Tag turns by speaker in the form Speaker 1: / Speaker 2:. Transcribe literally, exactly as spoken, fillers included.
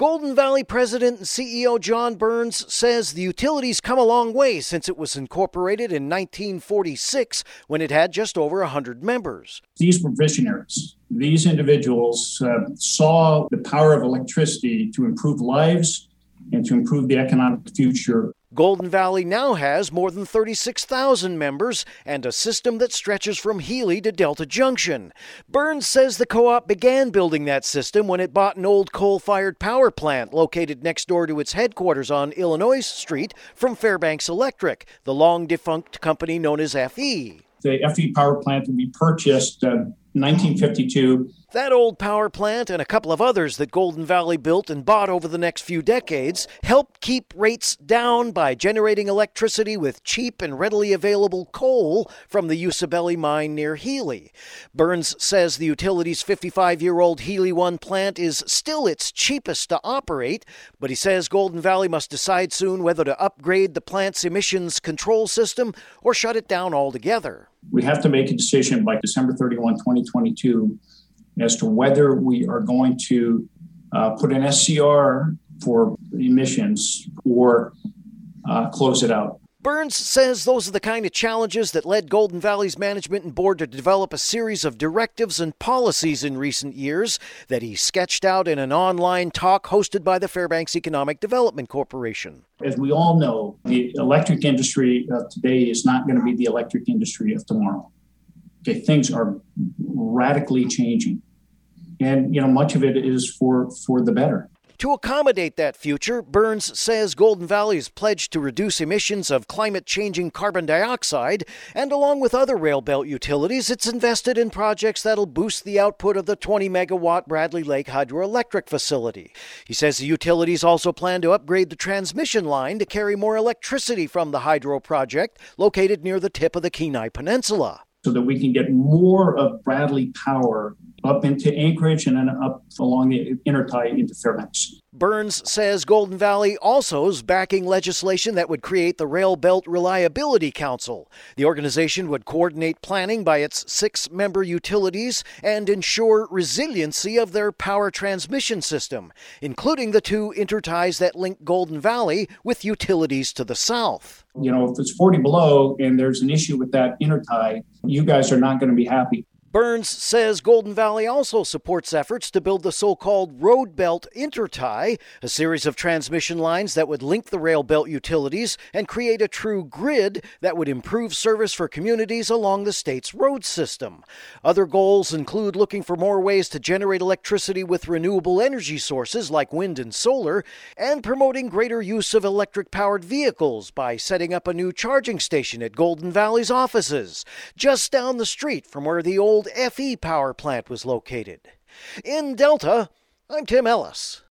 Speaker 1: Golden Valley President and C E O John Burns says the utility's come a long way since it was incorporated in nineteen forty-six when it had just over one hundred members.
Speaker 2: These were visionaries. These individuals uh, saw the power of electricity to improve lives and to improve the economic future.
Speaker 1: Golden Valley now has more than thirty-six thousand members and a system that stretches from Healy to Delta Junction. Burns says the co-op began building that system when it bought an old coal-fired power plant located next door to its headquarters on Illinois Street from Fairbanks Electric, the long-defunct company known as F E.
Speaker 2: The F E power plant that we purchased in uh, nineteen fifty-two.
Speaker 1: That old power plant and a couple of others that Golden Valley built and bought over the next few decades helped keep rates down by generating electricity with cheap and readily available coal from the Usabelli mine near Healy. Burns says the utility's fifty-five-year-old Healy one plant is still its cheapest to operate, but he says Golden Valley must decide soon whether to upgrade the plant's emissions control system or shut it down altogether.
Speaker 2: We have to make a decision by December thirty-first, twenty twenty-two as to whether we are going to uh, put an S C R for emissions or uh, close it out.
Speaker 1: Burns says those are the kind of challenges that led Golden Valley's management and board to develop a series of directives and policies in recent years that he sketched out in an online talk hosted by the Fairbanks Economic Development Corporation.
Speaker 2: As we all know, the electric industry of today is not going to be the electric industry of tomorrow. Okay, things are radically changing. And, you know, much of it is for, for the better.
Speaker 1: To accommodate that future, Burns says Golden Valley is pledged to reduce emissions of climate-changing carbon dioxide, and along with other rail belt utilities, it's invested in projects that'll boost the output of the twenty megawatt Bradley Lake hydroelectric facility. He says the utilities also plan to upgrade the transmission line to carry more electricity from the hydro project located near the tip of the Kenai Peninsula,
Speaker 2: so that we can get more of Bradley power up into Anchorage and then up along the intertie into Fairbanks.
Speaker 1: Burns says Golden Valley also is backing legislation that would create the Rail Belt Reliability Council. The organization would coordinate planning by its six-member utilities and ensure resiliency of their power transmission system, including the two interties that link Golden Valley with utilities to the south.
Speaker 2: You know, if it's forty below and there's an issue with that intertie, you guys are not going to be happy.
Speaker 1: Burns says Golden Valley also supports efforts to build the so-called Road Belt Intertie, a series of transmission lines that would link the rail belt utilities and create a true grid that would improve service for communities along the state's road system. Other goals include looking for more ways to generate electricity with renewable energy sources like wind and solar, and promoting greater use of electric-powered vehicles by setting up a new charging station at Golden Valley's offices, just down the street from where the old F E power plant was located. In Delta, I'm Tim Ellis.